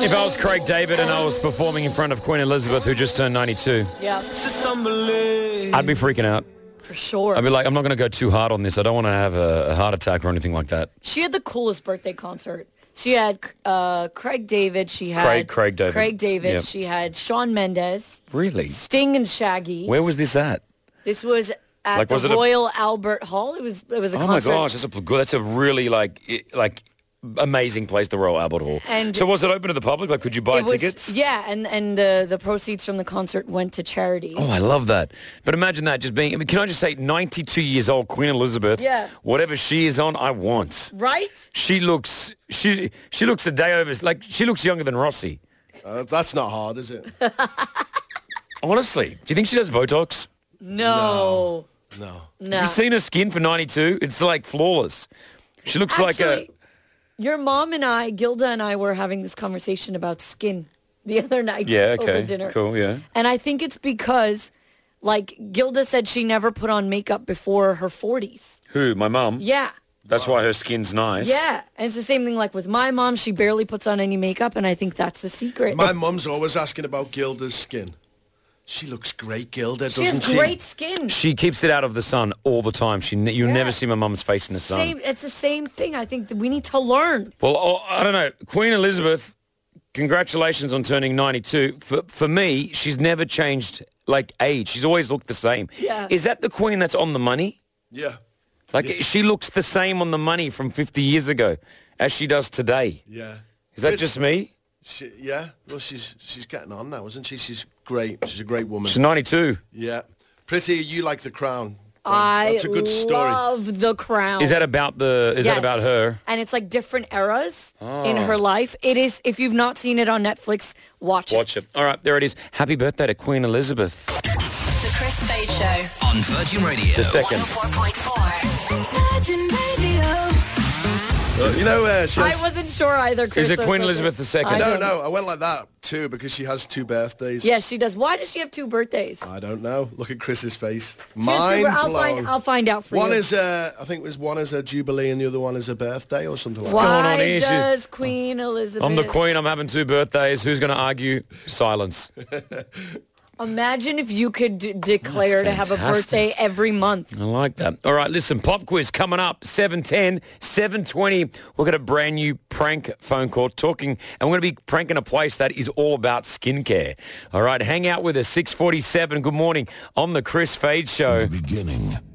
If I was Craig David and I was performing in front of Queen Elizabeth, who just turned 92, Yeah, I'd be freaking out. for sure. I'd be like, I'm not going to go too hard on this. I don't want to have a heart attack or anything like that. She had the coolest birthday concert. She had Craig David. She had Craig David. Craig David. Yep. She had Shawn Mendes, Really? Sting, and Shaggy. Where was this at? This was at Like, was the it a- Royal Albert Hall. It was a Oh concert. my gosh, that's a really like amazing place, the Royal Albert Hall. And so was it open to the public? Like, could you buy It was- tickets? Yeah, and the proceeds from the concert went to charity. Oh, I love that. But imagine that just being, can I just say 92 years old, Queen Elizabeth. Yeah. Whatever she is on, I want. Right? She looks a day over, like she looks younger than Rossi. That's not hard, is it? Honestly, do you think she does Botox? No. No. No. Have you seen her skin for 92? It's like flawless. She looks like Actually, your mom and I, Gilda and I, were having this conversation about skin the other night over dinner. Cool, yeah. And I think it's because, like, Gilda said she never put on makeup before her 40s. Who, my mum? Yeah. That's why her skin's nice. Yeah. And it's the same thing like with my mom. She barely puts on any makeup, and I think that's the secret. My mum's always asking about Gilda's skin. She looks great, Gilda, she doesn't has great skin. She keeps it out of the sun all the time. You Yeah. never see my mum's face in the sun. It's the same thing. I think that we need to learn. Well, I don't know. Queen Elizabeth, congratulations on turning 92. For me, she's never changed, like, age. She's always looked the same. Yeah. Is that the Queen that's on the money? Yeah. Like, she looks the same on the money from 50 years ago as she does today. Yeah. Is that just me? Yeah. Well, she's getting on now, isn't she? She's great. She's a great woman. She's 92. Yeah. Pretty, you like The Crown. I That's a good story. love The Crown. Is that about that about her? And it's like different eras in her life. It is, if you've not seen it on Netflix, watch it. Watch it. All right, there it is. Happy birthday to Queen Elizabeth. The Chris Fade Show. On Virgin Radio. The second. 104.4. Virgin Radio. You know, she I has... wasn't sure either, Chris. Is it so Queen it's okay. Elizabeth II? I No, don't know. no, I went like that too because she has 2 birthdays. Yeah, she does. Why does she have 2 birthdays? I don't know. Look at Chris's face. She has Mind two- blown. I'll find out for One you. is, I think one is a jubilee and the other one is a birthday or something like going on Why here? does Queen Elizabeth... I'm the Queen. I'm having 2 birthdays. Who's going to argue? Silence. Imagine if you could declare to have a fantastic. birthday every month. I like that. All right, listen, pop quiz coming up, 7:10, 7:20. We've got a brand new prank phone call talking, and we're going to be pranking a place that is all about skincare. All right, hang out with us, 6:47. Good morning on the Chris Fade Show. Beginning.